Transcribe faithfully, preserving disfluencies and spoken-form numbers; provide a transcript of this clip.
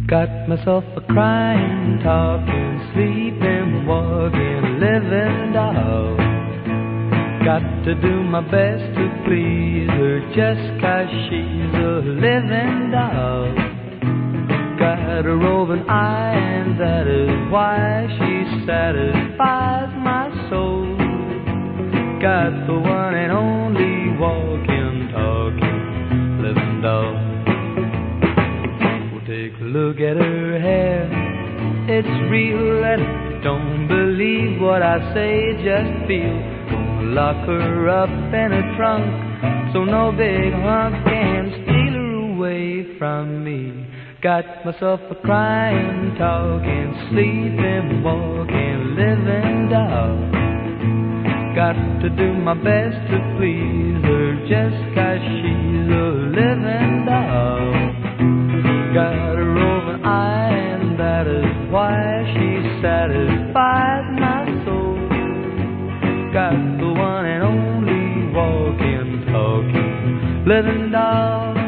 Got myself a crying, talking, sleeping, walking, living doll. Got to do my best to please her just 'cause she's a living doll. Got a roving eye and that is why she satisfies my soul. Got the one and only walking, talking, living doll. Take a look at her hair, it's real, and if you don't believe what I say, just feel. Gonna lock her up in a trunk, so no big hunk can steal her away from me. Got myself a crying, talking, sleeping, walking, living doll. Got to do my best to please her just 'cause she's a living doll. Got a roving eye and that is why she satisfies my soul. Got the one and only walking, talking, living doll.